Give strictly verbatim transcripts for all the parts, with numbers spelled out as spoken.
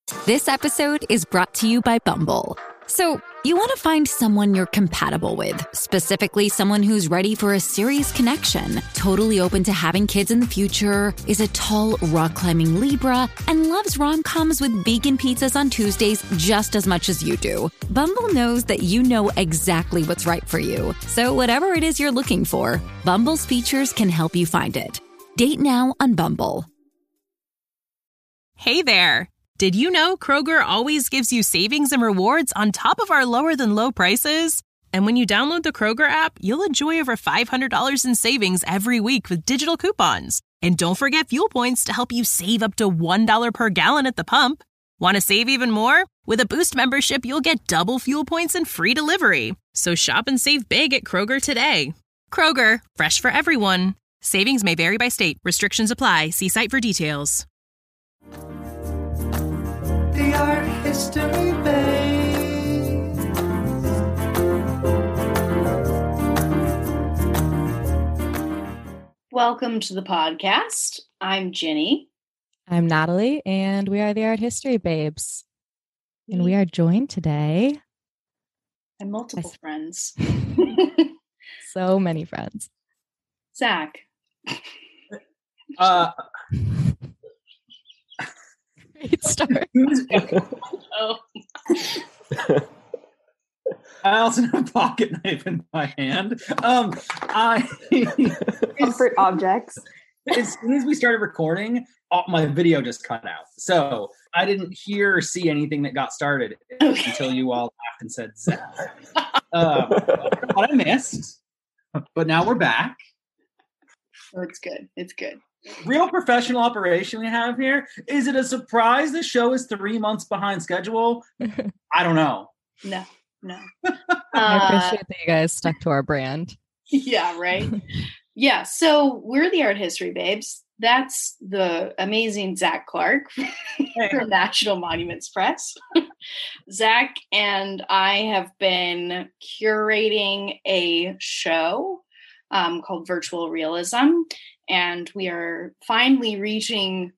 This episode is brought to you by Bumble. So, you want to find someone you're compatible with, specifically someone who's ready for a serious connection, totally open to having kids in the future, is a tall, rock-climbing Libra, and loves rom-coms with vegan pizzas on Tuesdays just as much as you do. Bumble knows that you know exactly what's right for you. So whatever it is you're looking for, Bumble's features can help you find it. Date now on Bumble. Hey there. Did you know Kroger always gives you savings and rewards on top of our lower than low prices? And when you download the Kroger app, you'll enjoy over five hundred dollars in savings every week with digital coupons. And don't forget fuel points to help you save up to one dollar per gallon at the pump. Want to save even more? With a Boost membership, you'll get double fuel points and free delivery. So shop and save big at Kroger today. Kroger, fresh for everyone. Savings may vary by state. Restrictions apply. See site for details. The Art History Babes. Welcome to the podcast. I'm Ginny. I'm Natalie, and we are the Art History Babes. And we are joined today by multiple by friends. So many friends. Zach. Uh, Great start. Oh. I also have a pocket knife in my hand. Um, I comfort objects. As soon as we started recording, all, my video just cut out. So I didn't hear or see anything that got started Okay. until you all laughed and said Zach. Um, what I missed, but now we're back. Oh, it's good. It's good. Real professional operation we have here. Is it a surprise the show is three months behind schedule? I don't know. No, no. I Uh, appreciate that you guys stuck to our brand. yeah, right. Yeah, so we're the Art History Babes. That's the amazing Zach Clark from National Monuments Press. Zach and I have been curating a show um, called Virtual Realism, and we are finally reaching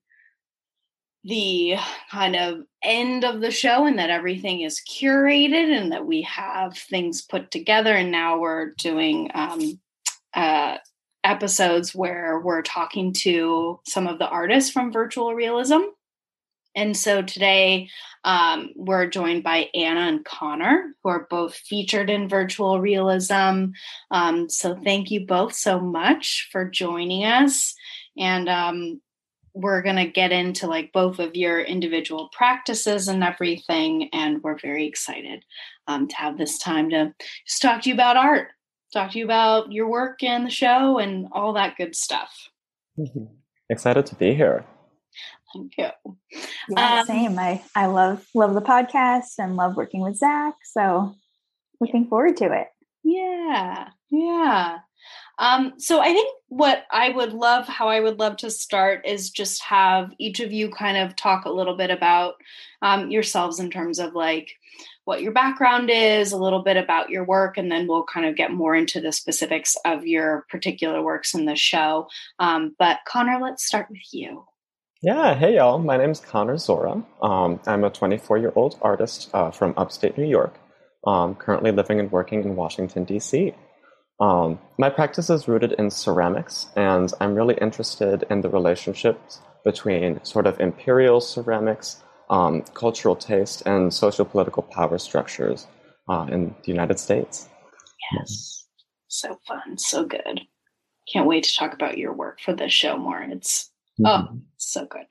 the kind of end of the show, and that everything is curated and that we have things put together. And now we're doing um, uh, episodes where we're talking to some of the artists from Virtual Realism. And so today um, we're joined by Anna and Connor, who are both featured in Virtual Realism. Um, so thank you both so much for joining us. And um, we're going to get into like both of your individual practices and everything. And we're very excited um, to have this time to just talk to you about art, talk to you about your work and the show and all that good stuff. Mm-hmm. Excited to be here. Thank you. Yeah, Um, same. I, I love love the podcast and love working with Zach. So looking forward to it. Yeah, yeah. Um, so I think what I would love, how I would love to start is just have each of you kind of talk a little bit about um, yourselves in terms of like what your background is, a little bit about your work, and then we'll kind of get more into the specifics of your particular works in the show. Um, but Connor, let's start with you. Yeah, hey y'all. My name's Connor Zora. Um, I'm a twenty-four-year-old artist uh, from upstate New York, um, currently living and working in Washington, D C. Um, my practice is rooted in ceramics, and I'm really interested in the relationships between sort of imperial ceramics, um, cultural taste, and social-political power structures uh, in the United States. Yes. So fun. So good. Can't wait to talk about your work for this show more. It's Mm-hmm. Oh, so good.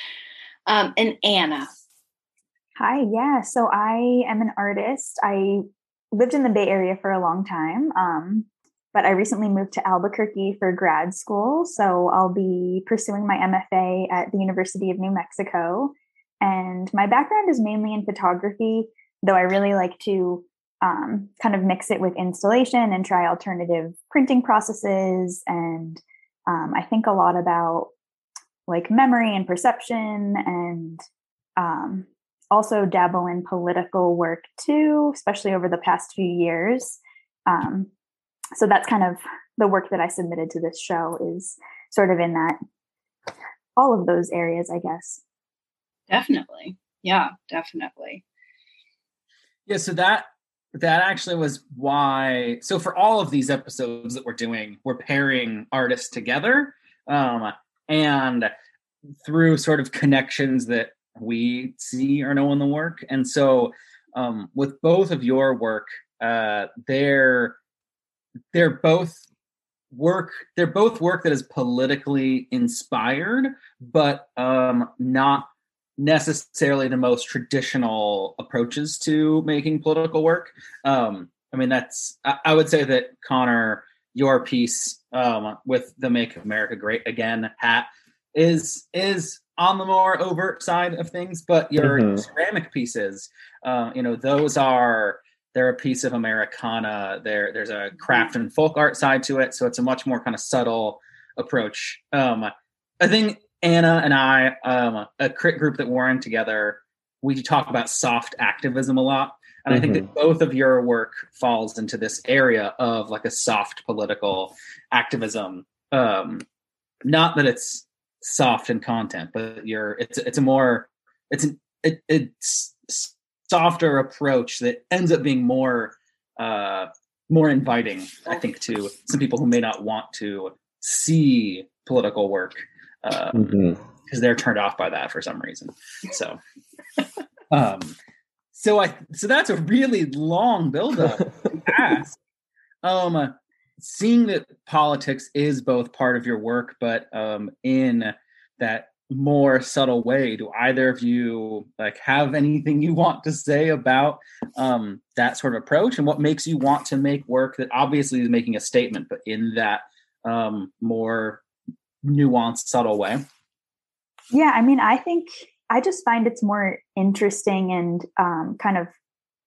Um, and Anna. Hi, yeah. So I am an artist. I lived in the Bay Area for a long time, um, but I recently moved to Albuquerque for grad school. So I'll be pursuing my M F A at the University of New Mexico. And my background is mainly in photography, though I really like to um, kind of mix it with installation and try alternative printing processes. And um, I think a lot about like memory and perception, and um, also dabble in political work too, especially over the past few years. Um, so that's kind of the work that I submitted to this show is sort of in that, all of those areas, I guess. Definitely. Yeah, definitely. Yeah, so that that actually was why. So for all of these episodes that we're doing, we're pairing artists together, um, and through sort of connections that we see or know in the work. And so um, with both of your work, uh, they're they're both work they're both work that is politically inspired, but um, not necessarily the most traditional approaches to making political work. Um, I mean, that's I, I would say that Connor, your piece um, with the Make America Great Again hat is is on the more overt side of things, but your Mhm. ceramic pieces, uh, you know, those are they're a piece of Americana. There, there's a craft and folk art side to it, so it's a much more kind of subtle approach. Um, I think Anna and I, um, a crit group that we're in together, we talk about soft activism a lot, and I think that both of your work falls into this area of like a soft political activism. Um, not that it's soft in content, but you're it's it's a more it's an it, it's softer approach that ends up being more uh more inviting, I think, to some people who may not want to see political work because um, Mhm. they're turned off by that for some reason. So um so I so that's a really long buildup to ask. Um seeing that politics is both part of your work, but um in that more subtle way, do either of you like have anything you want to say about um that sort of approach, and what makes you want to make work that obviously is making a statement, but in that um more nuanced, subtle way? Yeah, I mean, I think I just find it's more interesting and um kind of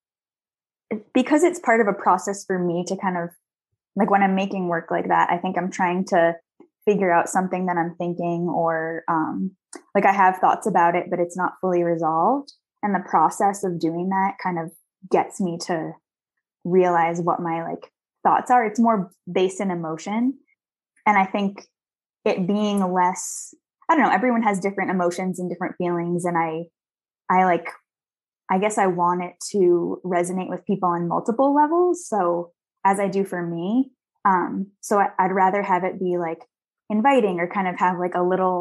because it's part of a process for me to kind of like when I'm making work like that, I think I'm trying to figure out something that I'm thinking, or um, like I have thoughts about it, but it's not fully resolved. And the process of doing that kind of gets me to realize what my like thoughts are. It's more based in emotion. And I think it being less, I don't know, everyone has different emotions and different feelings. And I, I like, I guess I want it to resonate with people on multiple levels. So as I do for me. Um, so I, I'd rather have it be like inviting, or kind of have like a little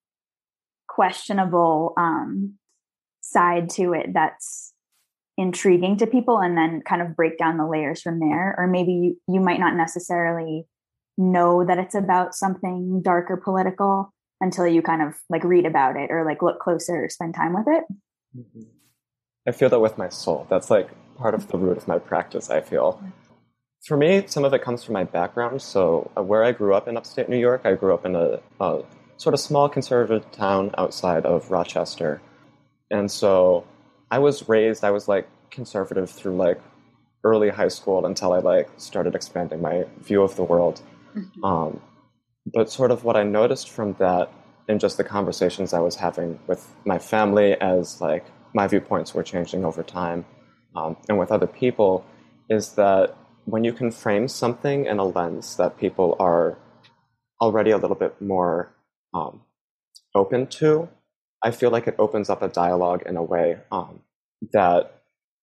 questionable um, side to it that's intriguing to people, and then kind of break down the layers from there. Or maybe you, you might not necessarily know that it's about something dark or political until you kind of like read about it, or like look closer or spend time with it. Mm-hmm. I feel that with my soul. That's like part of the root of my practice, I feel. For me, some of it comes from my background. So uh, where I grew up in upstate New York, I grew up in a, a sort of small conservative town outside of Rochester. And so I was raised, I was like conservative through like early high school until I like started expanding my view of the world. Mm-hmm. Um, but sort of what I noticed from that in just the conversations I was having with my family as like my viewpoints were changing over time, um, and with other people, is that when you can frame something in a lens that people are already a little bit more um, open to, I feel like it opens up a dialogue in a way um, that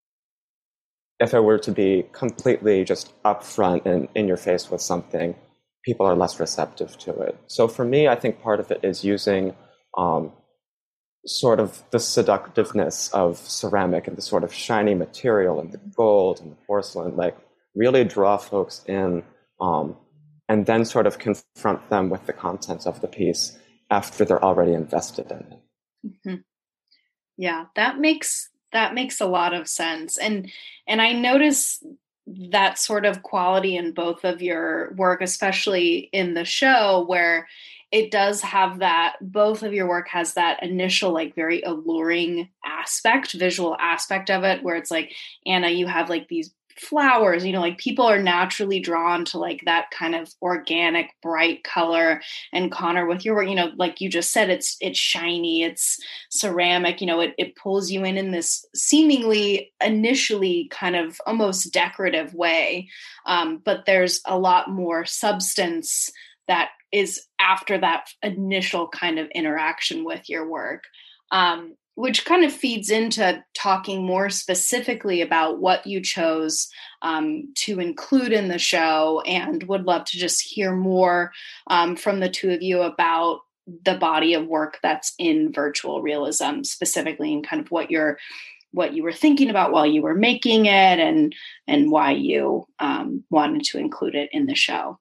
if I were to be completely just upfront and in your face with something, people are less receptive to it. So for me, I think part of it is using um, sort of the seductiveness of ceramic and the sort of shiny material and the gold and the porcelain, like really draw folks in, um, and then sort of confront them with the contents of the piece after they're already invested in it. Mm-hmm. Yeah, that makes that makes a lot of sense. And and I notice that sort of quality in both of your work, especially in the show, where it does have that, both of your work has that initial, like very alluring aspect, visual aspect of it, where it's like, Anna, you have like these flowers, you know, like people are naturally drawn to like that kind of organic, bright color. And Connor, with your work, you know, like you just said, it's, it's shiny, it's ceramic, you know, it, it pulls you in in this seemingly initially kind of almost decorative way. Um, but there's a lot more substance that is after that initial kind of interaction with your work. Um, which kind of feeds into talking more specifically about what you chose um, to include in the show, and would love to just hear more um, from the two of you about the body of work that's in virtual realism specifically, and kind of what you're what you were thinking about while you were making it, and and why you um, wanted to include it in the show.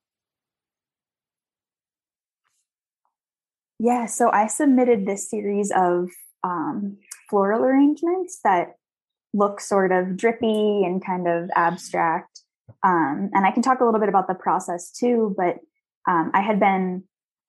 Yeah, so I submitted this series of um, floral arrangements that look sort of drippy and kind of abstract. Um, and I can talk a little bit about the process too, but um, I had been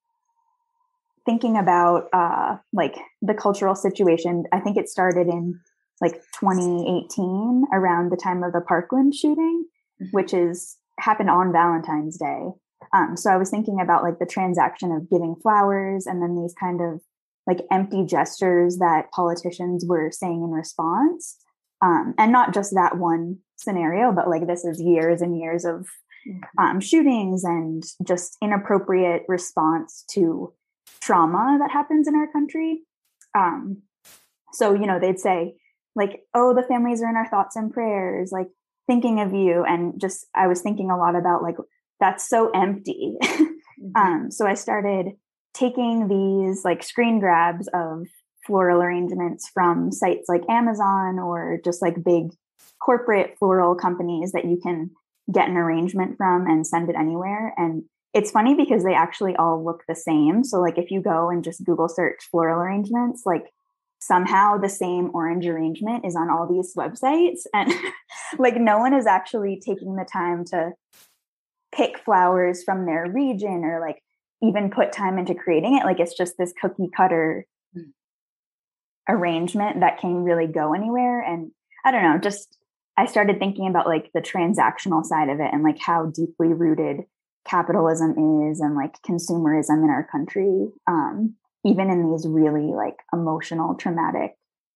thinking about uh, like the cultural situation. I think it started in like twenty eighteen, around the time of the Parkland shooting, mm-hmm. which is happened on Valentine's Day. Um, so I was thinking about like the transaction of giving flowers, and then these kind of like empty gestures that politicians were saying in response. Um, and not just that one scenario, but like this is years and years of um, shootings and just inappropriate response to trauma that happens in our country. Um, so, you know, they'd say like, oh, the families are in our thoughts and prayers, like thinking of you. And just, I was thinking a lot about like, that's so empty. mm-hmm. um, so I started taking these like screen grabs of floral arrangements from sites like Amazon, or just like big corporate floral companies that you can get an arrangement from and send it anywhere. And it's funny because they actually all look the same. So like if you go and just Google search floral arrangements, like somehow the same orange arrangement is on all these websites. And like no one is actually taking the time to pick flowers from their region, or like even put time into creating it. Like it's just this cookie cutter mm. arrangement that can really go anywhere. And I don't know, just I started thinking about like the transactional side of it, and like how deeply rooted capitalism is, and like consumerism in our country, um, even in these really like emotional, traumatic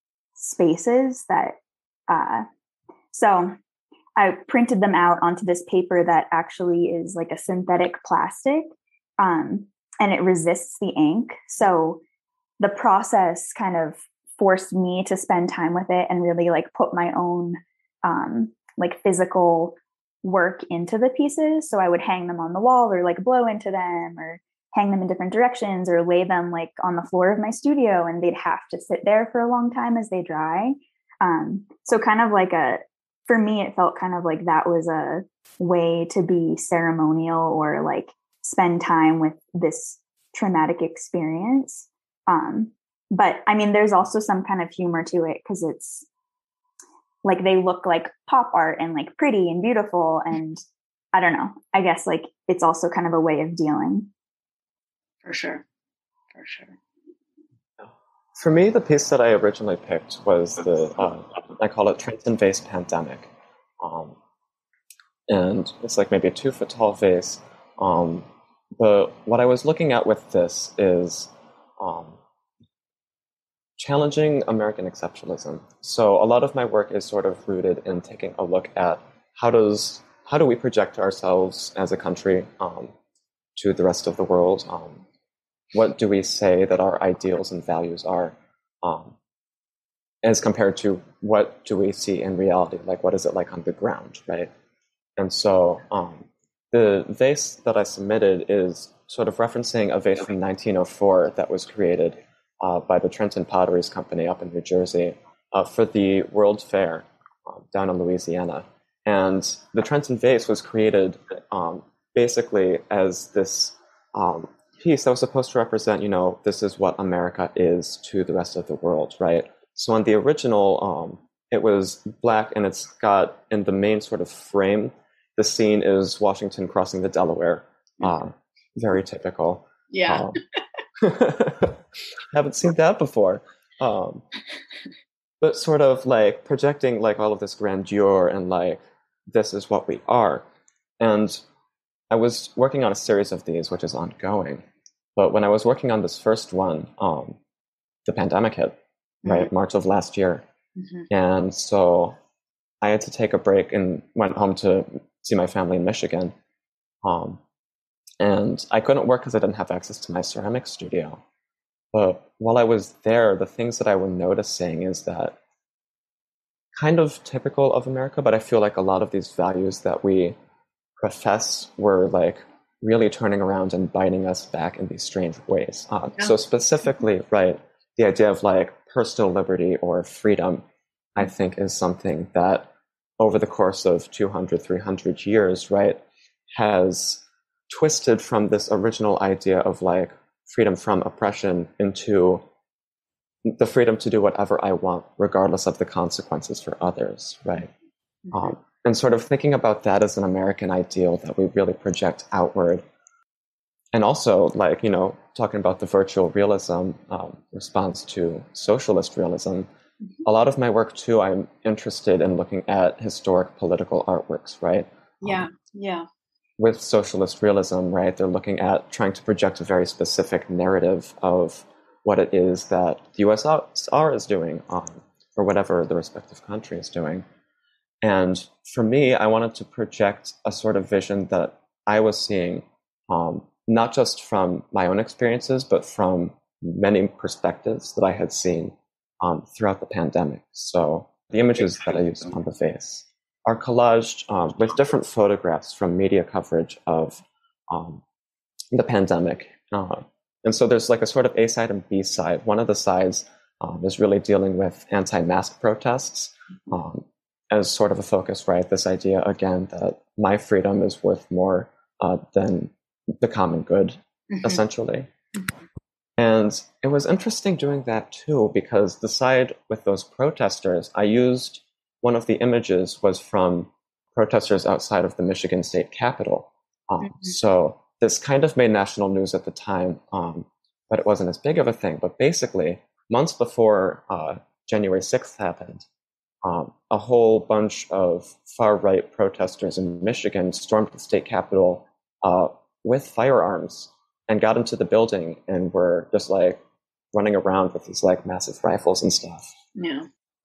spaces that uh so I printed them out onto this paper that actually is like a synthetic plastic, um, and it resists the ink. So the process kind of forced me to spend time with it and really like put my own um, like physical work into the pieces. So I would hang them on the wall, or like blow into them, or hang them in different directions, or lay them like on the floor of my studio, and they'd have to sit there for a long time as they dry. Um, so kind of like a For me, it felt kind of like that was a way to be ceremonial, or like spend time with this traumatic experience. Um, but I mean, there's also some kind of humor to it, because it's like they look like pop art and like pretty and beautiful. And I don't know, I guess like it's also kind of a way of dealing. For sure. For sure. For me, the piece that I originally picked was the, uh, I call it Trenton Vase Pandemic. Um, and it's like maybe a two foot tall vase. Um, but what I was looking at with this is um, challenging American exceptionalism. So a lot of my work is sort of rooted in taking a look at how does, how do we project ourselves as a country um, to the rest of the world? Um, What do we say that our ideals and values are, um, as compared to what do we see in reality? Like, what is it like on the ground, right? And so um, the vase that I submitted is sort of referencing a vase from nineteen oh four that was created uh, by the Trenton Potteries Company up in New Jersey uh, for the World Fair uh, down in Louisiana. And the Trenton vase was created um, basically as this um, piece that was supposed to represent, you know, this is what America is to the rest of the world, right? So on the original, um, it was black, and it's got in the main sort of frame, the scene is Washington crossing the Delaware. Um, very typical. Yeah. Um, haven't seen that before. Um, but sort of like projecting like all of this grandeur and like, this is what we are. And I was working on a series of these, which is ongoing. But when I was working on this first one, um, the pandemic hit, mm-hmm. right? March of last year. Mm-hmm. And so I had to take a break and went home to see my family in Michigan. Um, and I couldn't work because I didn't have access to my ceramic studio. But while I was there, the things that I was noticing is that kind of typical of America, but I feel like a lot of these values that we profess were like really turning around and biting us back in these strange ways. Um, yeah. So specifically, right, the idea of like personal liberty or freedom, I think is something that over the course of two hundred, three hundred years, right, has twisted from this original idea of like freedom from oppression into the freedom to do whatever I want, regardless of the consequences for others, right? Mm-hmm. Um, and sort of thinking about that as an American ideal that we really project outward. And also, like, you know, talking about the virtual realism um, response to socialist realism, mm-hmm. a lot of my work, too, I'm interested in looking at historic political artworks, right? Yeah, um, yeah. With socialist realism, right, they're looking at trying to project a very specific narrative of what it is that the U S R is doing, um, or whatever the respective country is doing. And for me, I wanted to project a sort of vision that I was seeing, um, not just from my own experiences, but from many perspectives that I had seen um, throughout the pandemic. So the images that I used on the face are collaged um, with different photographs from media coverage of um, the pandemic. Uh, and so there's like a sort of A side and B side. One of the sides um, is really dealing with anti-mask protests um, as sort of a focus, right? This idea, again, that my freedom is worth more uh, than the common good, mm-hmm. essentially. Mm-hmm. And it was interesting doing that too, because the side with those protesters, I used one of the images was from protesters outside of the Michigan State Capitol. Um, mm-hmm. So this kind of made national news at the time, um, but it wasn't as big of a thing. But basically, months before uh, January sixth happened, um, a whole bunch of far-right protesters in Michigan stormed the state capitol uh, with firearms and got into the building and were just like running around with these like massive rifles and stuff. Yeah.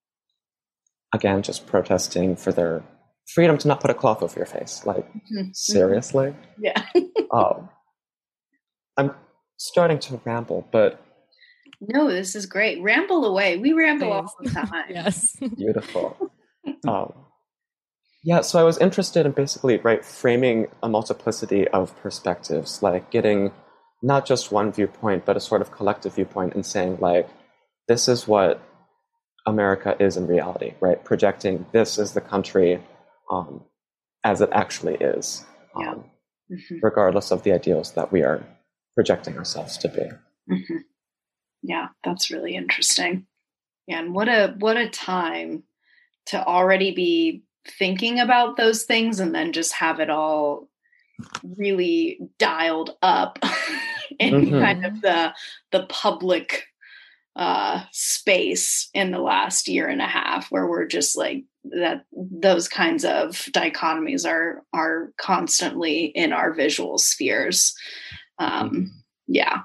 Again, just protesting for their freedom to not put a cloth over your face. Like, mm-hmm. seriously? Yeah. um, I'm starting to ramble, but... No, this is great. Ramble away. We ramble all the time. Yes. Beautiful. um, yeah, so I was interested in basically, right, framing a multiplicity of perspectives, like getting not just one viewpoint, but a sort of collective viewpoint and saying, like, this is what America is in reality, right? Projecting this as the country um, as it actually is, um, yeah. mm-hmm. regardless of the ideals that we are projecting ourselves to be. Mm-hmm. Yeah, that's really interesting. And what a what a time to already be thinking about those things and then just have it all really dialed up in mm-hmm. kind of the the public uh space in the last year and a half, where we're just like that those kinds of dichotomies are are constantly in our visual spheres. Um yeah.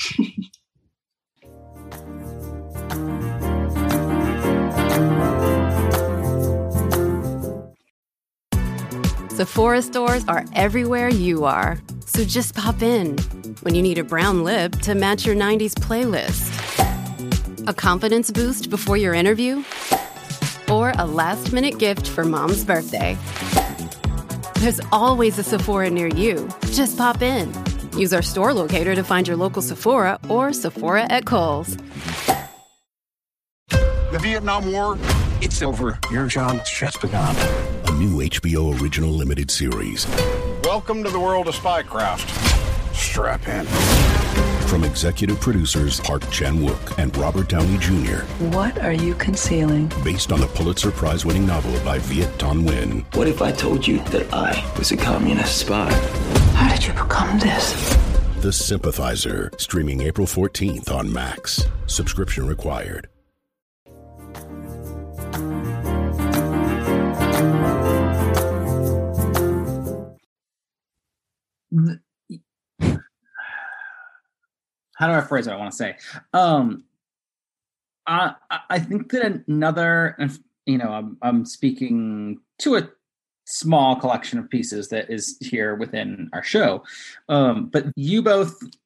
Sephora stores are everywhere you are. So just pop in when you need a brown lip to match your nineties playlist. A confidence boost before your interview? Or a last-minute gift for mom's birthday. There's always a Sephora near you. Just pop in. Use our store locator to find your local Sephora or Sephora at Kohl's. The Vietnam War, it's over. Your job's just begun. A new H B O original limited series. Welcome to the world of Spycraft. Strap in. From executive producers Park Chan-wook and Robert Downey Junior What are you concealing? Based on the Pulitzer Prize-winning novel by Viet Thanh Nguyen. What if I told you that I was a communist spy? How did you become this? The Sympathizer, streaming April fourteenth on Max. Subscription required. How do I phrase what I want to say? Um, I I think that another, you know, I'm I'm speaking to a small collection of pieces that is here within our show, um, but you both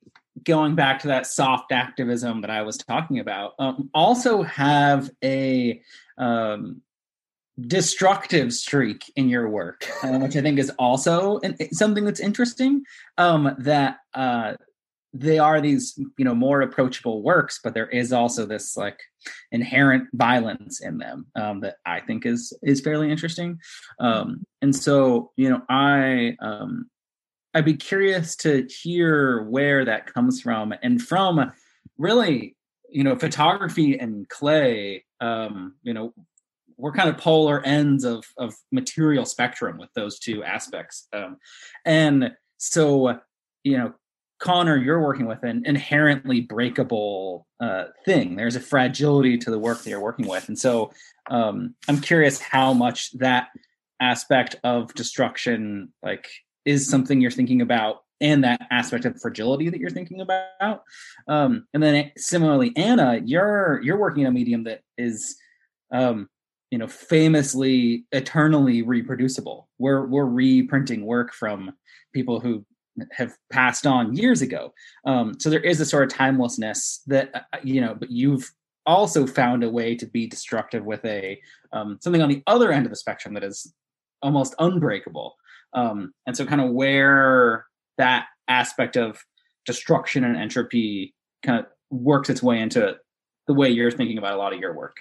going back to that soft activism that I was talking about, um, also have a um, destructive streak in your work, uh, which I think is also an, something that's interesting, um, that uh, they are these, you know, more approachable works, but there is also this like inherent violence in them um, that I think is is fairly interesting. Um, and so, you know, I um, I'd be curious to hear where that comes from, and from really, you know, photography and clay. Um, you know, we're kind of polar ends of of material spectrum with those two aspects, um, and so, you know, Connor, you're working with an inherently breakable uh, thing. There's a fragility to the work that you're working with. And so um, I'm curious how much that aspect of destruction like is something you're thinking about, and that aspect of fragility that you're thinking about. Um, and then similarly, Anna, you're you're working in a medium that is um, you know, famously eternally reproducible. We're we're reprinting work from people who have passed on years ago. Um, so there is a sort of timelessness that, uh, you know, but you've also found a way to be destructive with a um, something on the other end of the spectrum that is almost unbreakable. Um, and so kind of where that aspect of destruction and entropy kind of works its way into the way you're thinking about a lot of your work.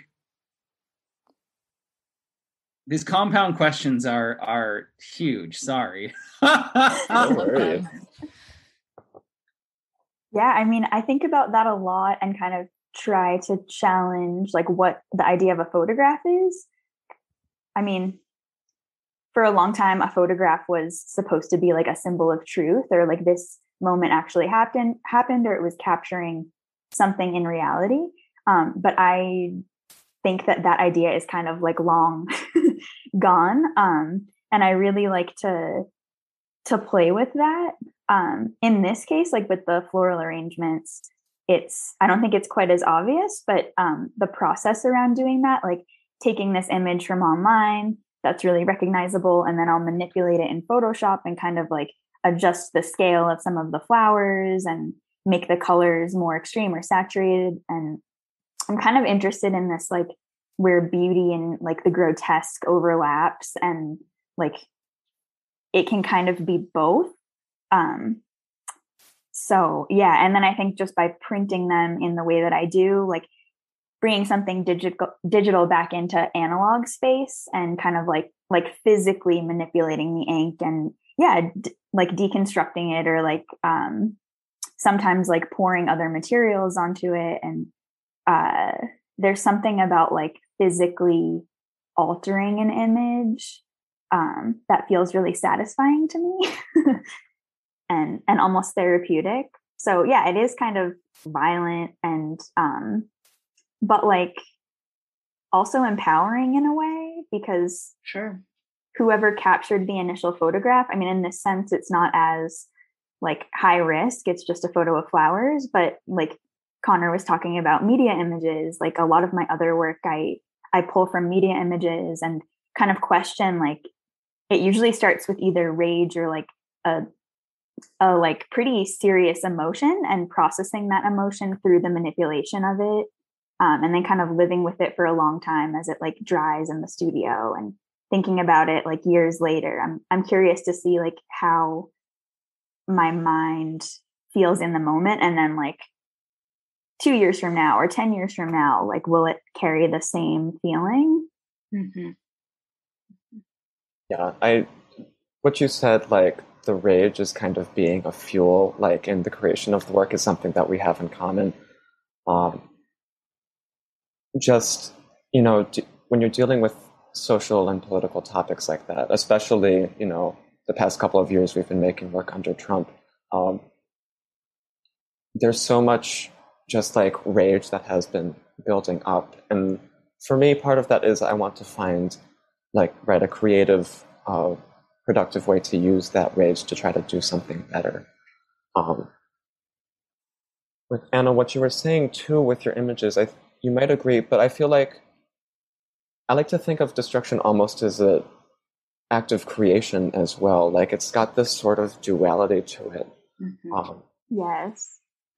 These compound questions are are huge. Sorry. No worries. Yeah, I mean, I think about that a lot and kind of try to challenge like what the idea of a photograph is. I mean, for a long time, a photograph was supposed to be like a symbol of truth, or like this moment actually happened, happened, or it was capturing something in reality. Um, but I think that that idea is kind of like long gone. Um, and I really like to, to play with that. Um, in this case, like with the floral arrangements, it's, I don't think it's quite as obvious, but um, the process around doing that, like taking this image from online that's really recognizable, and then I'll manipulate it in Photoshop and kind of like adjust the scale of some of the flowers and make the colors more extreme or saturated. And I'm kind of interested in this, like where beauty and like the grotesque overlaps, and like it can kind of be both. Um, so yeah. And then I think just by printing them in the way that I do, like bringing something digital digital back into analog space and kind of like, like physically manipulating the ink and yeah, d- like deconstructing it, or like, um, sometimes like pouring other materials onto it. And, uh, there's something about like physically altering an image, um, that feels really satisfying to me and, and almost therapeutic. So yeah, it is kind of violent and, um, but like also empowering in a way, because sure, whoever captured the initial photograph, I mean, in this sense, it's not as like high risk. It's just a photo of flowers, but like Connor was talking about media images, like a lot of my other work, I, I pull from media images and kind of question, like it usually starts with either rage or like a, a like pretty serious emotion, and processing that emotion through the manipulation of it. Um, and then kind of living with it for a long time as it like dries in the studio and thinking about it like years later. I'm I'm curious to see like how my mind feels in the moment, and then like two years from now or ten years from now, like will it carry the same feeling? Mm-hmm. Yeah, I what you said, like the rage is kind of being a fuel, like in the creation of the work, is something that we have in common. Um, just, you know, d- when you're dealing with social and political topics like that, especially, you know, the past couple of years we've been making work under Trump, um, there's so much just like rage that has been building up. And for me, part of that is I want to find like, right, a creative, uh, productive way to use that rage to try to do something better. Um, with Anna, what you were saying too with your images, I you might agree, but I feel like I like to think of destruction almost as an act of creation as well. Like it's got this sort of duality to it. Mm-hmm. Um, yes.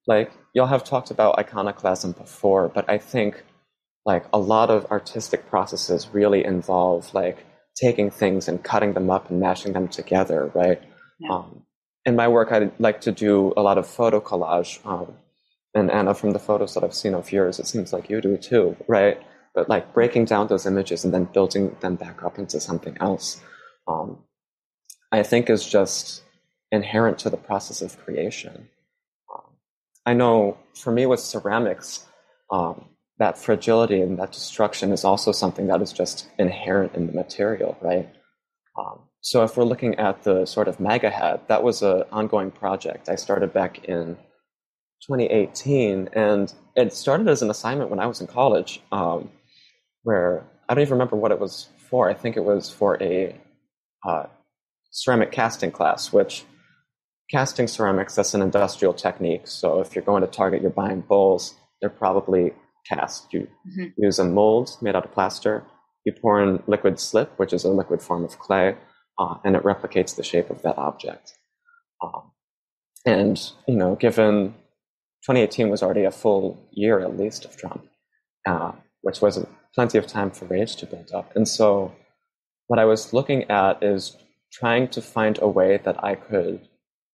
like, y'all have talked about iconoclasm before, but I think like a lot of artistic processes really involve like taking things and cutting them up and mashing them together, right? Yeah. Um, in my work, I like to do a lot of photo collage. Um, and Anna, from the photos that I've seen of yours, it seems like you do too, right? But like breaking down those images and then building them back up into something else, um, I think is just inherent to the process of creation. Um, I know for me with ceramics, um, that fragility and that destruction is also something that is just inherent in the material, right? Um, so if we're looking at the sort of MAGA hat, that was an ongoing project. I started back in twenty eighteen, and it started as an assignment when I was in college, um, where I don't even remember what it was for. I think it was for a uh, ceramic casting class, which casting ceramics, that's an industrial technique. So if you're going to Target, you're buying bowls, they're probably cast. You mm-hmm. use a mold made out of plaster. You pour in liquid slip, which is a liquid form of clay, uh, and it replicates the shape of that object. Um, and, you know, given twenty eighteen was already a full year at least of Trump, uh, which was plenty of time for rage to build up. And so what I was looking at is trying to find a way that I could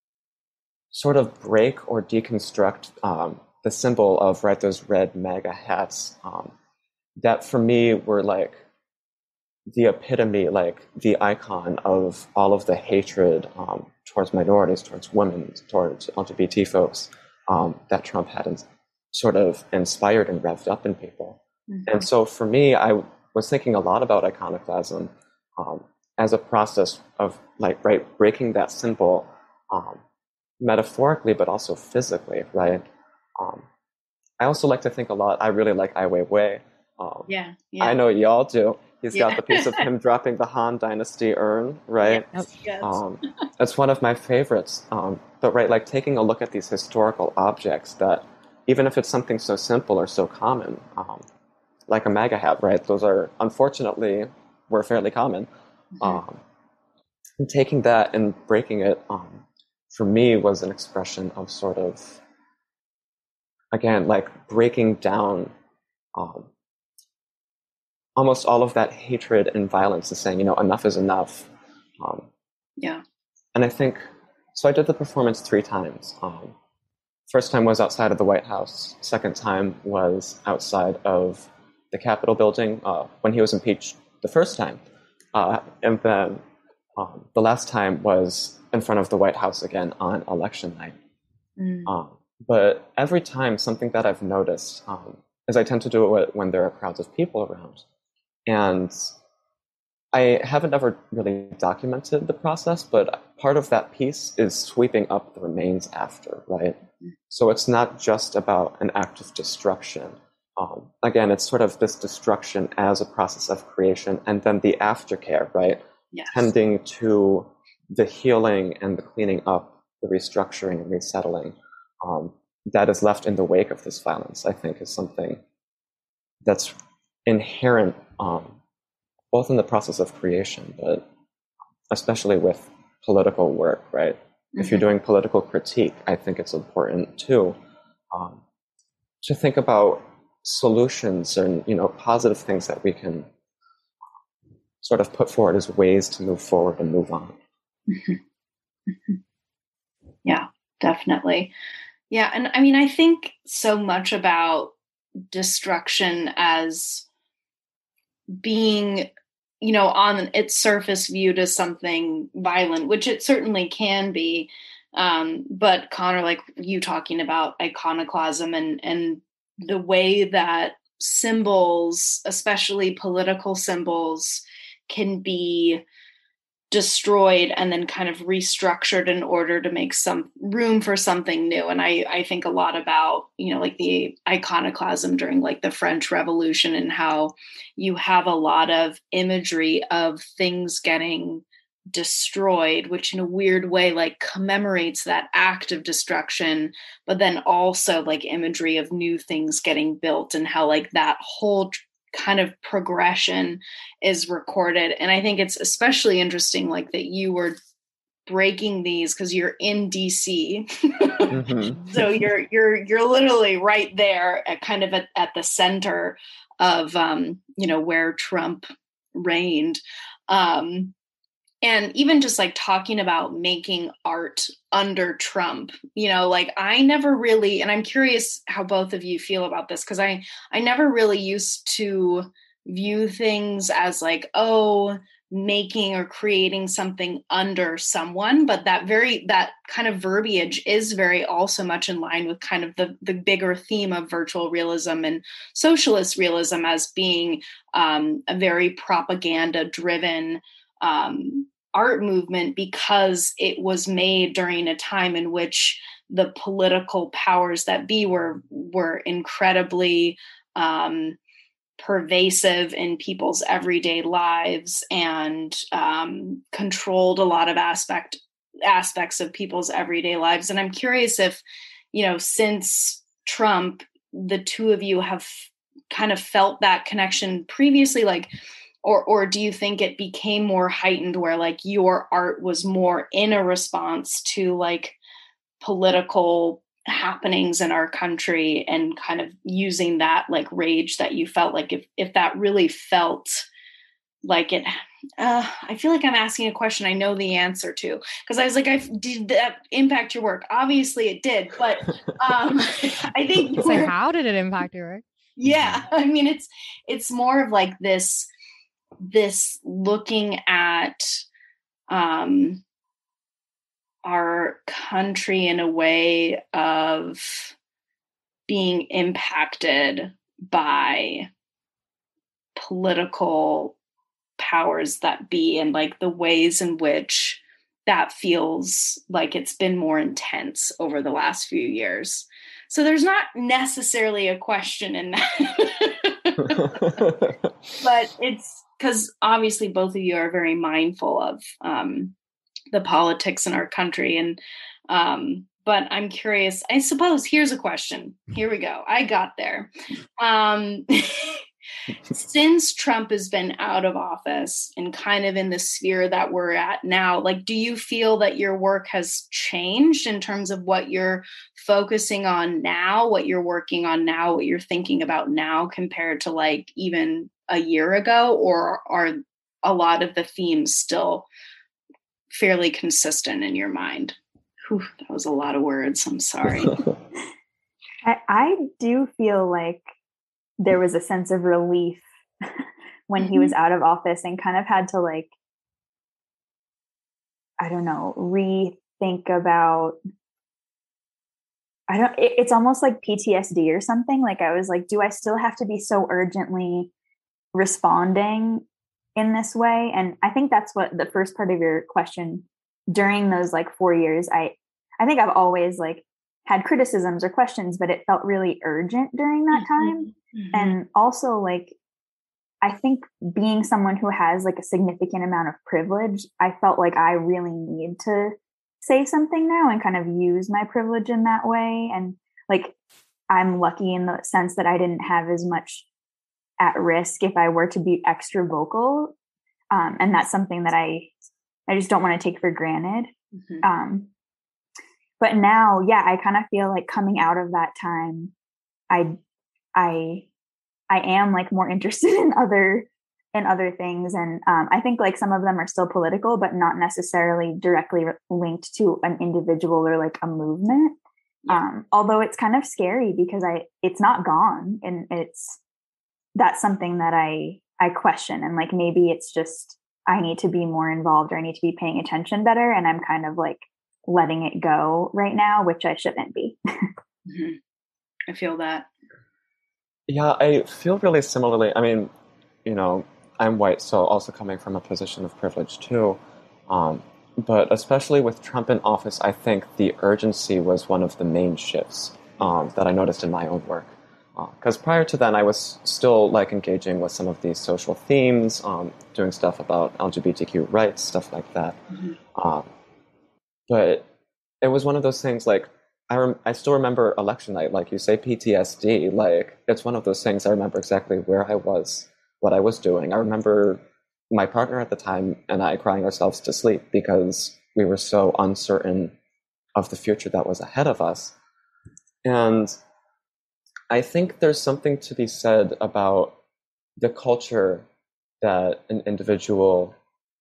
sort of break or deconstruct um, the symbol of, right, those red MAGA hats um, that for me were like the epitome, like the icon of all of the hatred um, towards minorities, towards women, towards L G B T folks um, that Trump had in, sort of inspired and revved up in people. Mm-hmm. And so for me, I was thinking a lot about iconoclasm um, as a process of like, right, breaking that symbol um, metaphorically, but also physically, right? Um, I also like to think a lot. I really like Ai Weiwei. Um, yeah, yeah. I know y'all do. He's yeah. got the piece of him dropping the Han Dynasty urn, right? Yes, yes. Um, it's one of my favorites. Um, but right, like taking a look at these historical objects that, even if it's something so simple or so common, um, like a MAGA hat, right? Those are, unfortunately, were fairly common. Mm-hmm. Um, and taking that and breaking it, um, for me, was an expression of sort of, again, like breaking down um, almost all of that hatred and violence and saying, you know, enough is enough. Um, yeah. And I think, so I did the performance three times. Um, first time was outside of the White House. Second time was outside of the Capitol building uh, when he was impeached the first time. Uh, and then um, the last time was in front of the White House again on election night. Mm. Um, but every time, something that I've noticed um, is I tend to do it when there are crowds of people around. And I haven't ever really documented the process, but part of that piece is sweeping up the remains after, right? Mm. So it's not just about an act of destruction. Um, again, it's sort of this destruction as a process of creation, and then the aftercare, right? Yes. Tending to the healing and the cleaning up, the restructuring and resettling um, that is left in the wake of this violence, I think, is something that's inherent um, both in the process of creation, but especially with political work, right? Mm-hmm. If you're doing political critique, I think it's important too um, to think about solutions and, you know, positive things that we can sort of put forward as ways to move forward and move on. Mm-hmm. Mm-hmm. Yeah, definitely. Yeah. And I mean, I think so much about destruction as being, you know, on its surface viewed as something violent, which it certainly can be. Um, but Connor, like you talking about iconoclasm and, and the way that symbols, especially political symbols, can be destroyed and then kind of restructured in order to make some room for something new. And I, I think a lot about, you know, like the iconoclasm during like the French Revolution and how you have a lot of imagery of things getting destroyed, which in a weird way, like commemorates that act of destruction, but then also like imagery of new things getting built and how like that whole kind of progression is recorded. And I think it's especially interesting, like that you were breaking these because you're in D C. mm-hmm. So you're you're you're literally right there at kind of at, at the center of um, you know, where Trump reigned. Um, and even just like talking about making art under Trump, you know, like I never really, and I'm curious how both of you feel about this, because I I never really used to view things as like, oh, making or creating something under someone, but that very that kind of verbiage is very also much in line with kind of the the bigger theme of virtual realism and socialist realism as being um, a very propaganda driven um, art movement, because it was made during a time in which the political powers that be were were incredibly um, pervasive in people's everyday lives and um, controlled a lot of aspect aspects of people's everyday lives. And I'm curious if, you know, since Trump, the two of you have kind of felt that connection previously, like, or or do you think it became more heightened where like your art was more in a response to like political happenings in our country and kind of using that like rage that you felt, like if if that really felt like it uh I feel like I'm asking a question I know the answer to, because I was like, I did that impact your work? Obviously it did, but um I think it's like, how did it impact your work? Yeah, I mean, it's it's more of like this this looking at um our country in a way of being impacted by political powers that be, and like the ways in which that feels like it's been more intense over the last few years. So there's not necessarily a question in that, but it's because obviously both of you are very mindful of um, the politics in our country. And, um, but I'm curious, I suppose here's a question. Here we go. I got there. Um, since Trump has been out of office and kind of in the sphere that we're at now, like, do you feel that your work has changed in terms of what you're focusing on now, what you're working on now, what you're thinking about now compared to like even a year ago, or are a lot of the themes still fairly consistent in your mind? Whew, that was a lot of words. I'm sorry. I, I do feel like there was a sense of relief when mm-hmm. he was out of office and kind of had to like, I don't know, rethink about, I don't, it, it's almost like P T S D or something. Like I was like, do I still have to be so urgently responding in this way? And I think that's what the first part of your question, during those like four years, I, I think I've always like had criticisms or questions, but it felt really urgent during that time. Mm-hmm. And also like, I think being someone who has like a significant amount of privilege, I felt like I really need to say something now and kind of use my privilege in that way. And like, I'm lucky in the sense that I didn't have as much at risk if I were to be extra vocal. Um, and that's something that I, I just don't want to take for granted. Mm-hmm. Um, but now, yeah, I kind of feel like coming out of that time, I, I, I am like more interested in other, in other things. And um, I think like some of them are still political, but not necessarily directly re- linked to an individual or like a movement. Yeah. Um, although it's kind of scary because I, it's not gone, and it's, that's something that I, I question. And like, maybe it's just, I need to be more involved, or I need to be paying attention better. And I'm kind of like letting it go right now, which I shouldn't be. Mm-hmm. I feel that. Yeah, I feel really similarly. I mean, you know, I'm white, so also coming from a position of privilege too. Um, but especially with Trump in office, I think the urgency was one of the main shifts um, that I noticed in my own work. Because uh, prior to then, I was still like engaging with some of these social themes, um, doing stuff about L G B T Q rights, stuff like that. Mm-hmm. Um, but it was one of those things like, I, rem- I still remember election night, like you say, P T S D, like it's one of those things. I remember exactly where I was, what I was doing. I remember my partner at the time and I crying ourselves to sleep because we were so uncertain of the future that was ahead of us. And I think there's something to be said about the culture that an individual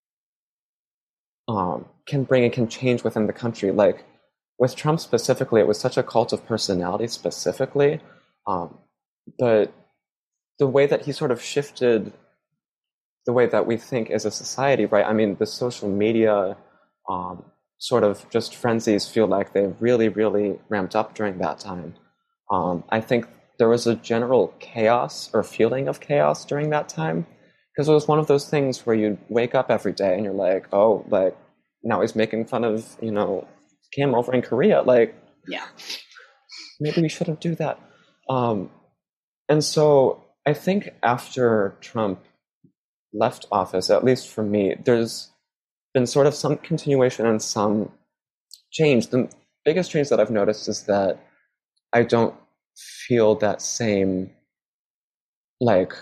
um, can bring and can change within the country. Like with Trump specifically, it was such a cult of personality specifically, um, but the way that he sort of shifted the way that we think as a society, right? I mean, the social media um, sort of just frenzies feel like they really, really ramped up during that time. Um, I think there was a general chaos or feeling of chaos during that time, because it was one of those things where you wake up every day and you're like, oh, like now he's making fun of, you know, Kim over in Korea. Like, yeah, maybe we shouldn't do that. Um, and so I think after Trump left office, at least for me, there's been sort of some continuation and some change. The biggest change that I've noticed is that I don't feel that same like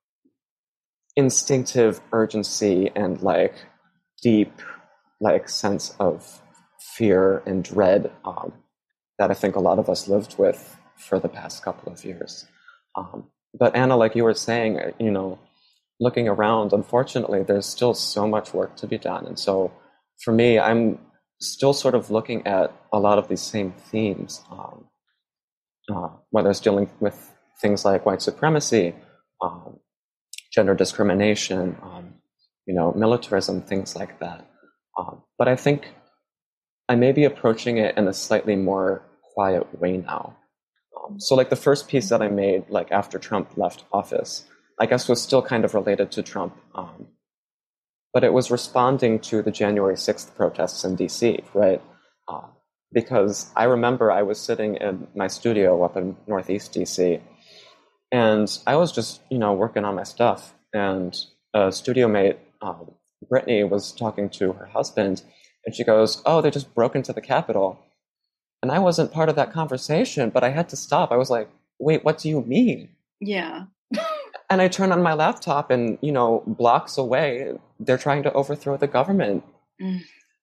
instinctive urgency and like deep like sense of fear and dread um, that I think a lot of us lived with for the past couple of years. Um, but Anna, like you were saying, you know, looking around, unfortunately, there's still so much work to be done. And so for me, I'm still sort of looking at a lot of these same themes, um, uh, whether it's dealing with things like white supremacy, um, gender discrimination, um, you know, militarism, things like that. Um, but I think I may be approaching it in a slightly more quiet way now. Um, so like the first piece that I made, like after Trump left office, I guess was still kind of related to Trump, um, but it was responding to the January sixth protests in D C, right? Uh, because I remember I was sitting in my studio up in Northeast D C, and I was just, you know, working on my stuff, and a studio mate, um, Brittany, was talking to her husband, and she goes, oh, they just broke into the Capitol. And I wasn't part of that conversation, but I had to stop. I was like, wait, what do you mean? Yeah. And I turn on my laptop and, you know, blocks away, they're trying to overthrow the government. Mm.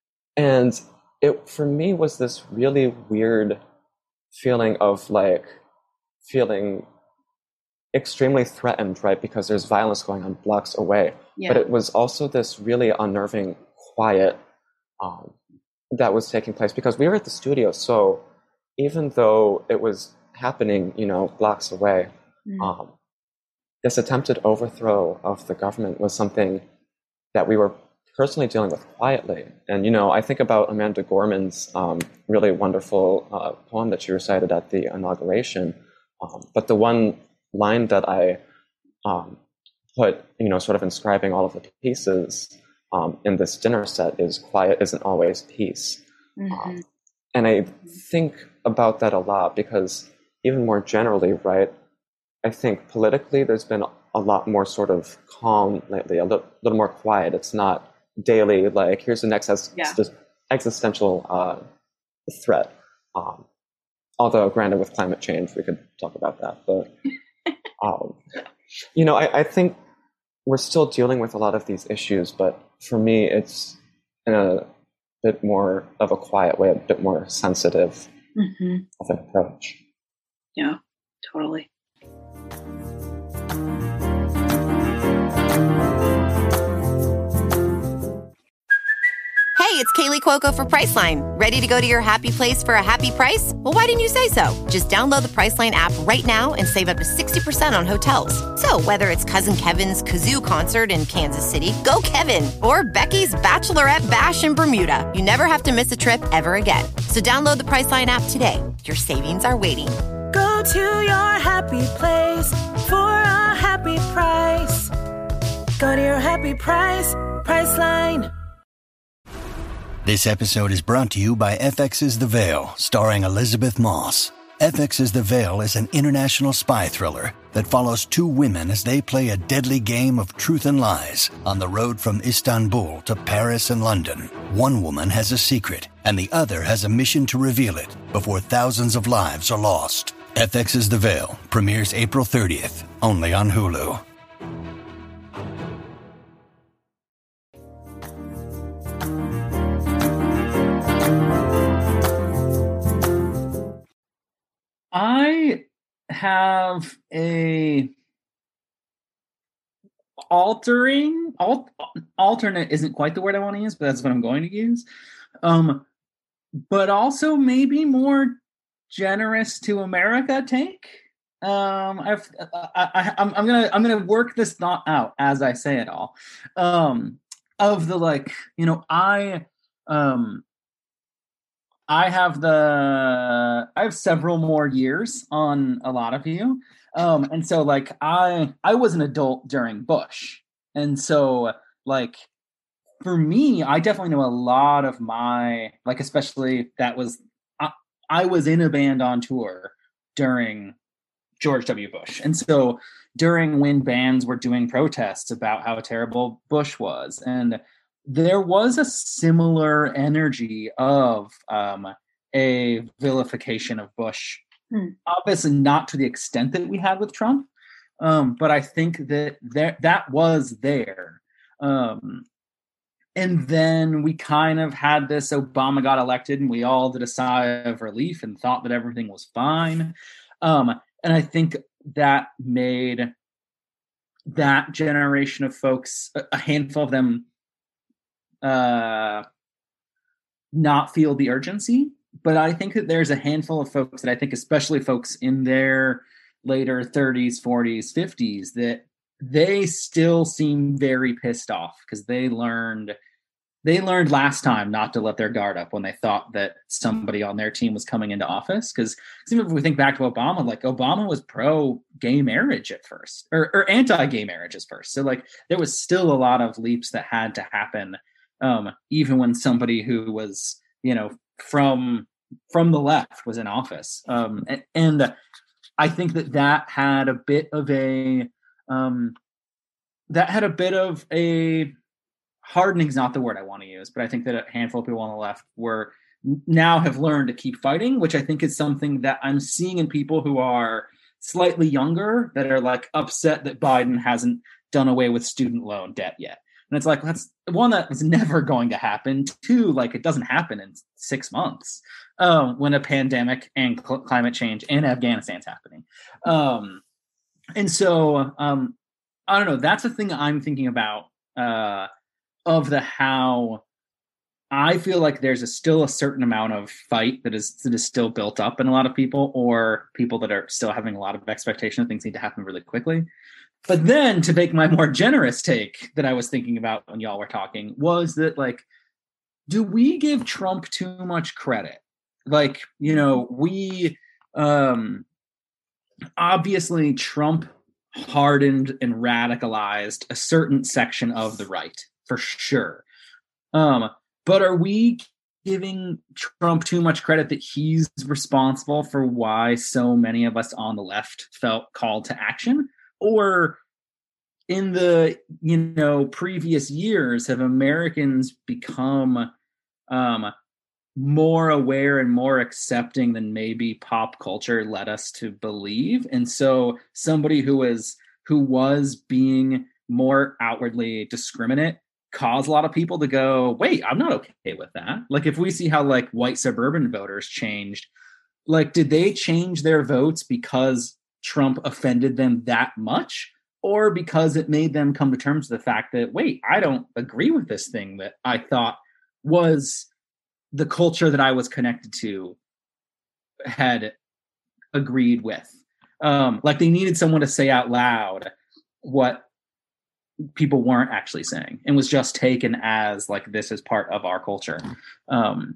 And it, for me, was this really weird feeling of like feeling extremely threatened, right? Because there's violence going on blocks away. Yeah. But it was also this really unnerving quiet um, that was taking place because we were at the studio. So even though it was happening, you know, blocks away, mm. um, this attempted overthrow of the government was something that we were personally dealing with quietly. And, you know, I think about Amanda Gorman's um, really wonderful uh, poem that she recited at the inauguration. Um, but the one line that I um, put, you know, sort of inscribing all of the pieces um, in this dinner set is quiet isn't always peace. Mm-hmm. Um, and I think about that a lot because even more generally, right, I think politically there's been a lot more sort of calm lately, a little, little more quiet. It's not daily, like, here's the next ex- yeah. existential uh, threat. Um, although, granted, with climate change, we could talk about that. But, um, you know, I, I think we're still dealing with a lot of these issues, but for me, it's in a bit more of a quiet way, a bit more sensitive mm-hmm. of an approach. Yeah, totally. Hey, it's Kaylee Cuoco for Priceline. Ready to go to your happy place for a happy price? Well, why didn't you say so? Just download the Priceline app right now and save up to sixty percent on hotels. So whether it's Cousin Kevin's Kazoo Concert in Kansas City, go Kevin, or Becky's Bachelorette Bash in Bermuda, you never have to miss a trip ever again. So download the Priceline app today. Your savings are waiting. Go to your happy place for a happy price. Go to your happy price, Priceline. This episode is brought to you by F X's The Veil, starring Elizabeth Moss. F X's The Veil is an international spy thriller that follows two women as they play a deadly game of truth and lies on the road from Istanbul to Paris and London. One woman has a secret, and the other has a mission to reveal it before thousands of lives are lost. F X's The Veil premieres April thirtieth, only on Hulu. have a altering, alt, alternate isn't quite the word I want to use, but that's what I'm going to use. Um, but also maybe more generous to America take. Um, I've, I, I, I'm, I'm gonna, I'm gonna work this thought out as I say it all. Um, of the like, you know, I, um, I have the, I have several more years on a lot of you. Um, and so like, I, I was an adult during Bush. And so like, for me, I definitely know a lot of my, like, especially that was, I, I was in a band on tour during George W. Bush. And so during when bands were doing protests about how terrible Bush was, and there was a similar energy of um, a vilification of Bush. Hmm. Obviously not to the extent that we had with Trump, um, but I think that there, that was there. Um, and then we kind of had this, Obama got elected and we all did a sigh of relief and thought that everything was fine. Um, and I think that made that generation of folks, a handful of them, uh, not feel the urgency. But I think that there's a handful of folks that I think, especially folks in their later thirties, forties, fifties, that they still seem very pissed off because they learned they learned last time not to let their guard up when they thought that somebody on their team was coming into office. Because if we think back to Obama, like Obama was pro-gay marriage at first, or, or anti-gay marriages first. So like there was still a lot of leaps that had to happen, um, even when somebody who was, you know, from from the left was in office. Um, and, and I think that that had a bit of a um, that had a bit of a hardening is not the word I want to use, but I think that a handful of people on the left were now have learned to keep fighting, which I think is something that I'm seeing in people who are slightly younger that are like upset that Biden hasn't done away with student loan debt yet. And it's like, that's one, that is never going to happen. Two, like it doesn't happen in six months um, when a pandemic and cl- climate change in Afghanistan's happening. Um, and so, um, I don't know, that's the thing I'm thinking about uh, of the how I feel like there's a, still a certain amount of fight that is that is still built up in a lot of people, or people that are still having a lot of expectation that things need to happen really quickly. But then to make my more generous take that I was thinking about when y'all were talking was that, like, do we give Trump too much credit? Like, you know, we um, obviously Trump hardened and radicalized a certain section of the right for sure. Um, but are we giving Trump too much credit that he's responsible for why so many of us on the left felt called to action? Or in the, you know, previous years, have Americans become um, more aware and more accepting than maybe pop culture led us to believe? And so somebody who is who was being more outwardly discriminate caused a lot of people to go, wait, I'm not okay with that. Like, if we see how like white suburban voters changed, like, did they change their votes because Trump offended them that much, or because it made them come to terms with the fact that, wait, I don't agree with this thing that I thought was the culture that I was connected to had agreed with. Um, like they needed someone to say out loud what people weren't actually saying and was just taken as like, this is part of our culture. Um,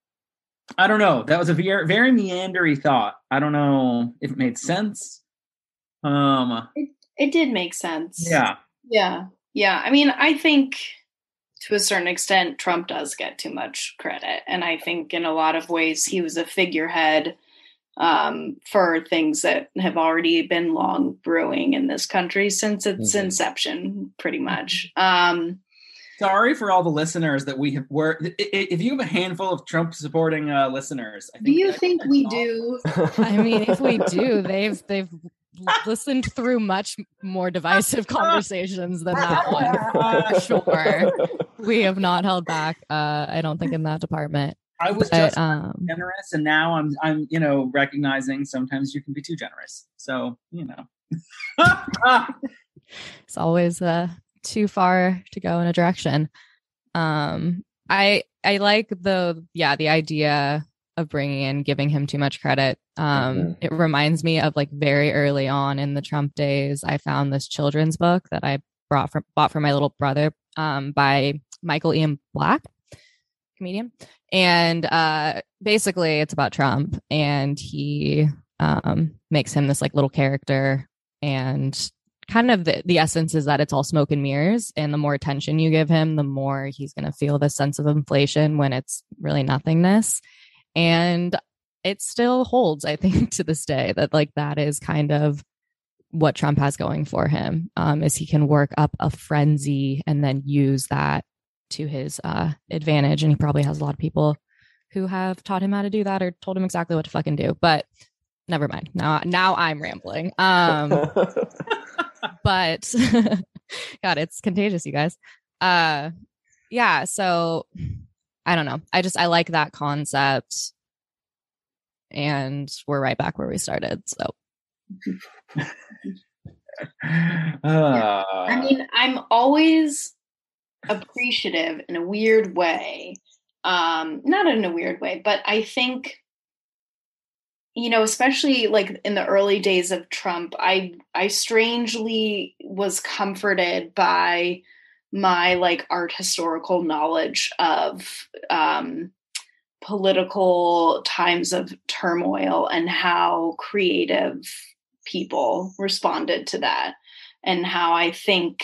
I don't know. That was a very, very meandery thought. I don't know if it made sense. Um, it, it did make sense. Yeah. Yeah. Yeah. I mean, I think to a certain extent, Trump does get too much credit. And I think in a lot of ways, he was a figurehead um, for things that have already been long brewing in this country since its mm-hmm. inception, pretty much. Um, Sorry for all the listeners that we have. Were if you have a handful of Trump supporting uh, listeners, I think do you think we do? I mean, if we do, they've they've listened through much more divisive conversations than that one. For sure, we have not held back. Uh, I don't think in that department. I was But, just um, generous, and now I'm I'm you know recognizing sometimes you can be too generous. So you know, it's always uh, too far to go in a direction. Um, I I like the yeah the idea of bringing in giving him too much credit. Um, Mhm. It reminds me of like very early on in the Trump days. I found this children's book that I brought from bought for my little brother um, by Michael Ian Black, comedian. And uh, basically, it's about Trump, and he um, makes him this like little character. And kind of the, the essence is that it's all smoke and mirrors. And the more attention you give him, the more he's going to feel the sense of inflation when it's really nothingness. And it still holds, I think, to this day that like that is kind of what Trump has going for him, um, is he can work up a frenzy and then use that to his uh, advantage. And he probably has a lot of people who have taught him how to do that or told him exactly what to fucking do. But never mind. Now, now I'm rambling. Um, but God, it's contagious, you guys. Uh, yeah. So I don't know. I just, I like that concept, and we're right back where we started. So. uh, I mean, I'm always appreciative in a weird way. Um, not in a weird way, but I think, you know, especially like in the early days of Trump, I I strangely was comforted by my like art historical knowledge of um, political times of turmoil and how creative people responded to that, and how I think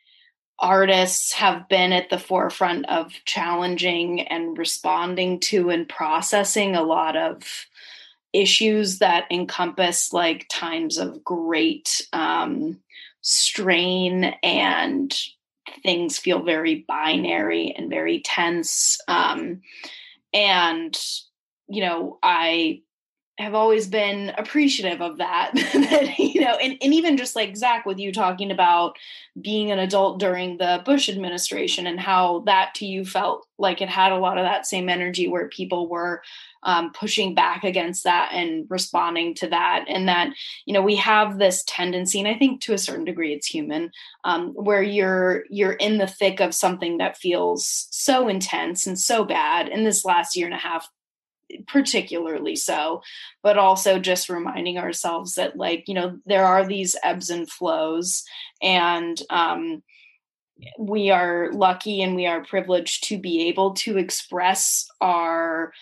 artists have been at the forefront of challenging and responding to and processing a lot of issues that encompass like times of great um, strain, and things feel very binary and very tense. Um, and, you know, I have always been appreciative of that, that you know, and, and even just like Zach, with you talking about being an adult during the Bush administration and how that to you felt like it had a lot of that same energy where people were um, pushing back against that and responding to that. And that, you know, we have this tendency, and I think to a certain degree it's human, um, where you're, you're in the thick of something that feels so intense and so bad. In this last year and a half, particularly so, but also just reminding ourselves that, like, you know, there are these ebbs and flows, and um, we are lucky and we are privileged to be able to express our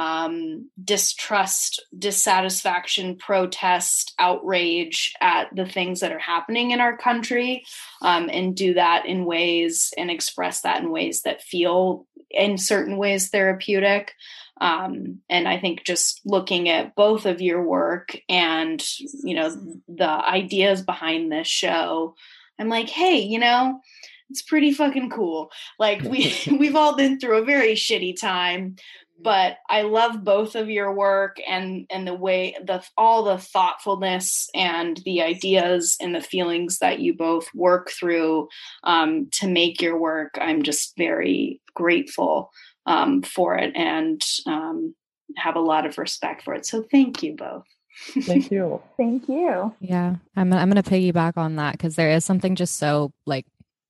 um, distrust, dissatisfaction, protest, outrage at the things that are happening in our country, um, and do that in ways and express that in ways that feel in certain ways therapeutic. Um, and I think just looking at both of your work and, you know, the ideas behind this show, I'm like, hey, you know, it's pretty fucking cool. Like we, we've all been through a very shitty time, but I love both of your work and, and the way the, all the thoughtfulness and the ideas and the feelings that you both work through, um, to make your work. I'm just very grateful um, for it, and um, have a lot of respect for it. So thank you both. Thank you. Thank you. Yeah, I'm I'm going to piggyback on that, because there is something just so like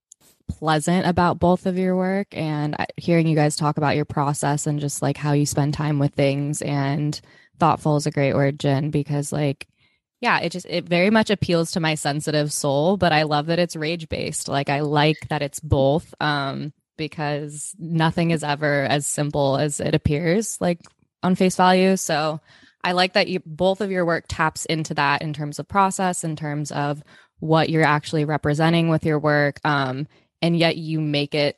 pleasant about both of your work, and hearing you guys talk about your process and just like how you spend time with things. And thoughtful is a great word, Jen, because like, yeah, it just, it very much appeals to my sensitive soul, but I love that it's rage based. Like I like that it's both, um, because nothing is ever as simple as it appears, like on face value. So I like that you, both of your work taps into that in terms of process, in terms of what you're actually representing with your work. Um, and yet you make it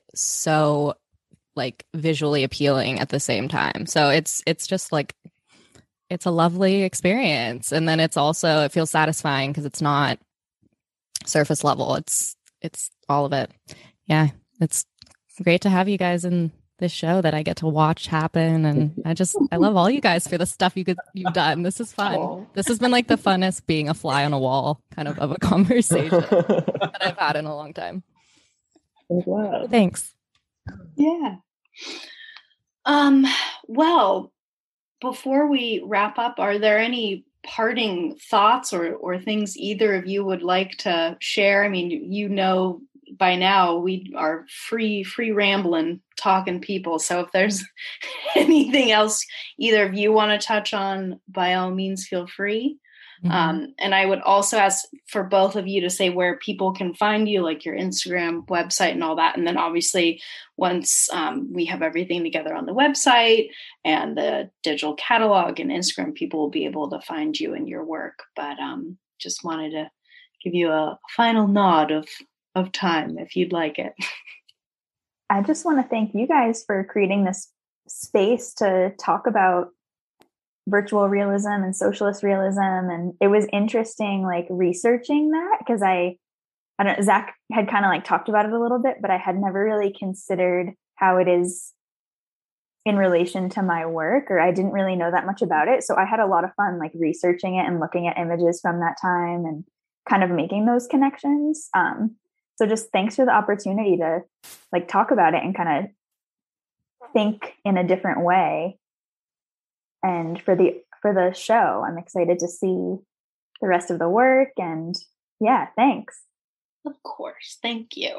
so like visually appealing at the same time. So it's, it's just like, it's a lovely experience. And then it's also, it feels satisfying because it's not surface level. It's, it's all of it. Yeah. It's great to have you guys in this show that I get to watch happen. And I just, I love all you guys for the stuff you could, you've done. This is fun. Aww. This has been like the funnest being a fly on a wall kind of of a conversation that I've had in a long time. I'm glad. Thanks. Yeah. Um, Well, before we wrap up, are there any parting thoughts or, or things either of you would like to share? I mean, you know, by now we are free, free rambling, talking people. So if there's anything else either of you want to touch on, by all means, feel free. Mm-hmm. Um, and I would also ask for both of you to say where people can find you, like your Instagram, website, and all that. And then obviously once um, we have everything together on the website and the digital catalog and Instagram, people will be able to find you and your work. But um, just wanted to give you a final nod of, of time if you'd like it. I just want to thank you guys for creating this space to talk about virtual realism and socialist realism. And it was interesting, like researching that, because I, I don't know, Zach had kind of like talked about it a little bit, but I had never really considered how it is in relation to my work, or I didn't really know that much about it. So I had a lot of fun, like researching it and looking at images from that time and kind of making those connections. Um, so just thanks for the opportunity to like talk about it and kind of think in a different way. And for the for the show, I'm excited to see the rest of the work. And yeah, thanks. Of course. Thank you.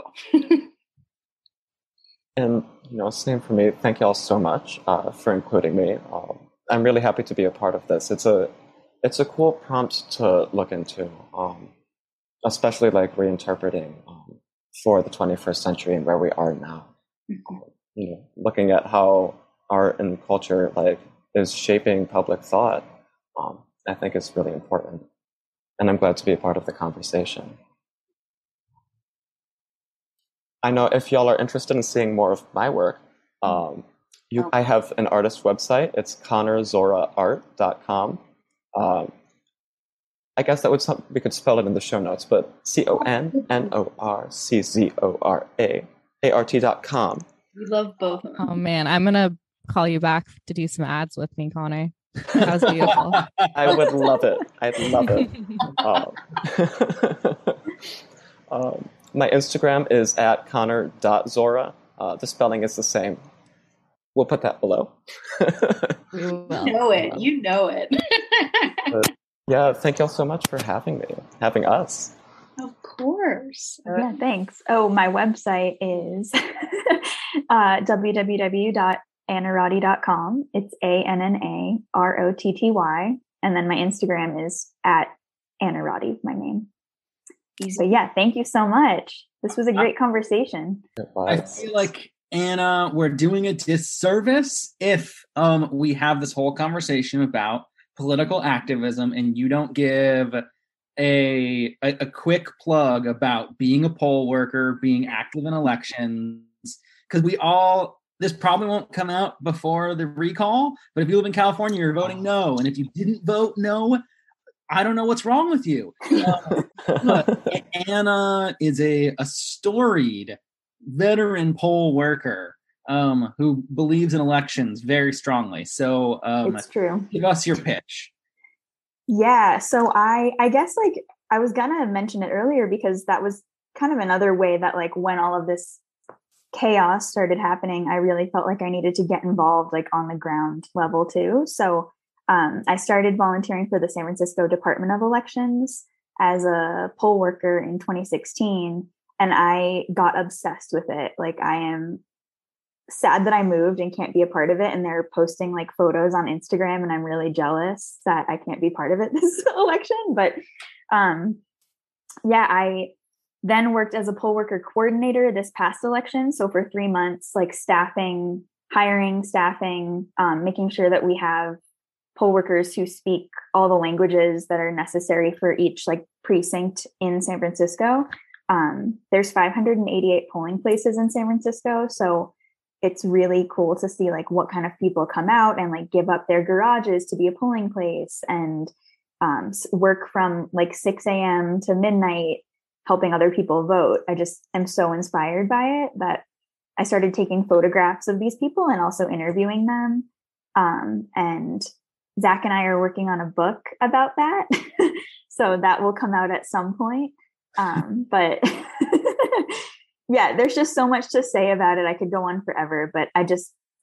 And, you know, same for me. Thank you all so much uh, for including me. Um, I'm really happy to be a part of this. It's a it's a cool prompt to look into, um, especially like reinterpreting um, for the twenty-first century and where we are now. Mm-hmm. Um, you know, looking at how art and culture like is shaping public thought, um, I think is really important. And I'm glad to be a part of the conversation. I know if y'all are interested in seeing more of my work, um, you, I have an artist website. It's connor zora art dot com. Um, I guess that would some, we could spell it in the show notes, but C O N N O R C Z O R A A R T dot com. We love both of them. Oh man, I'm going to call you back to do some ads with me, Connor. That was beautiful. I would love it. I'd love it. um, um, my Instagram is at connor dot zora. Uh, the spelling is the same. We'll put that below. You know it. You know it. But, yeah, thank y'all so much for having me, having us. Of course. Yeah, thanks. Oh, my website is uh, w w w dot anna roddy dot com. It's A N N A R O T T Y. And then my Instagram is at Anna Roddy, my name. Easy. So yeah, thank you so much. This was a great conversation. I feel like, Anna, we're doing a disservice if um, we have this whole conversation about political activism and you don't give a, a, a quick plug about being a poll worker, being active in elections, because we all, this probably won't come out before the recall, but if you live in California, you're voting no. And if you didn't vote no, I don't know what's wrong with you. Uh, but Anna is a, a storied veteran poll worker um, who believes in elections very strongly. So um, it's true. Give us your pitch. Yeah. So I, I guess like I was going to mention it earlier because that was kind of another way that like when all of this chaos started happening, I really felt like I needed to get involved like on the ground level too. So um, I started volunteering for the San Francisco Department of Elections as a poll worker in twenty sixteen. And I got obsessed with it. Like I am sad that I moved and can't be a part of it. And they're posting like photos on Instagram and I'm really jealous that I can't be part of it this election. But um, yeah, I then worked as a poll worker coordinator this past election. So for three months, like staffing, hiring, staffing, um, making sure that we have poll workers who speak all the languages that are necessary for each like precinct in San Francisco. Um, there's five hundred eighty-eight polling places in San Francisco. So it's really cool to see like what kind of people come out and like give up their garages to be a polling place and um, work from like six a.m. to midnight helping other people vote. I just am so inspired by it that I started taking photographs of these people and also interviewing them. Um, and Zach and I are working on a book about that. So that will come out at some point. Um, but yeah, there's just so much to say about it. I could go on forever, but I just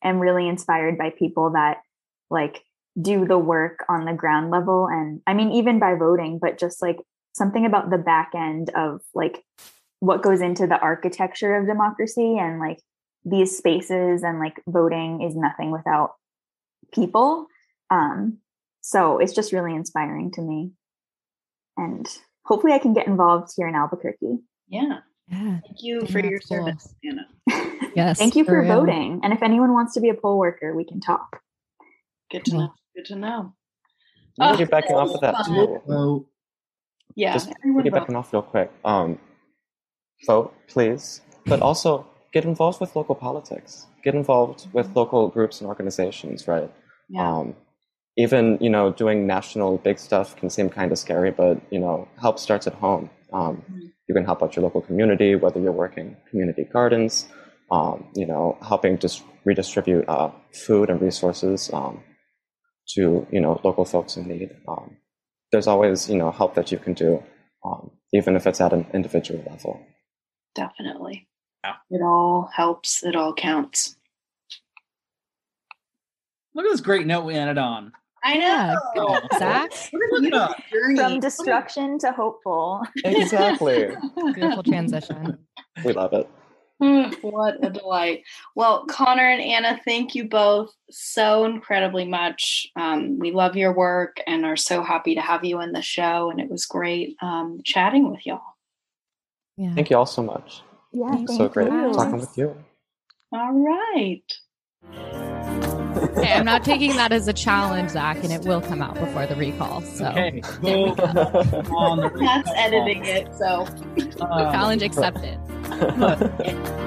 am really inspired by people that like do the work on the ground level. And I mean, even by voting, but just like something about the back end of like what goes into the architecture of democracy and like these spaces, and like voting is nothing without people. Um, so it's just really inspiring to me. And hopefully I can get involved here in Albuquerque. Yeah. Yeah. Thank you for your cool. service, Anna. Yes. Thank you for, for voting. And if anyone wants to be a poll worker, we can talk. Good to know. Good to know. I'm Oh, oh, backing off of that too. Oh, yeah. Just everyone vote. backing off real quick. Um, vote, please. But also get involved with local politics. Get involved with local groups and organizations, right? Yeah. Um, even, you know, doing national big stuff can seem kind of scary, but, you know, help starts at home. Um, mm-hmm. You can help out your local community, whether you're working community gardens, um, you know, helping just redistribute uh, food and resources um, to, you know, local folks in need. Um, there's always, you know, help that you can do, um, even if it's at an individual level. Definitely. Yeah. It all helps. It all counts. Look at this great note we ended on. I know. Oh, Zach. From destruction to hopeful. Exactly. Beautiful transition. We love it. What a delight. Well, Connor and Anna, thank you both so incredibly much. Um, we love your work and are so happy to have you in the show. And it was great um, chatting with y'all. Yeah. Thank you all so much. Yeah, it's so great you. talking with you. All right. Okay, I'm not taking that as a challenge, Zach, and it will come out before the recall. So okay, cool. on the That's editing it, so uh, challenge accepted.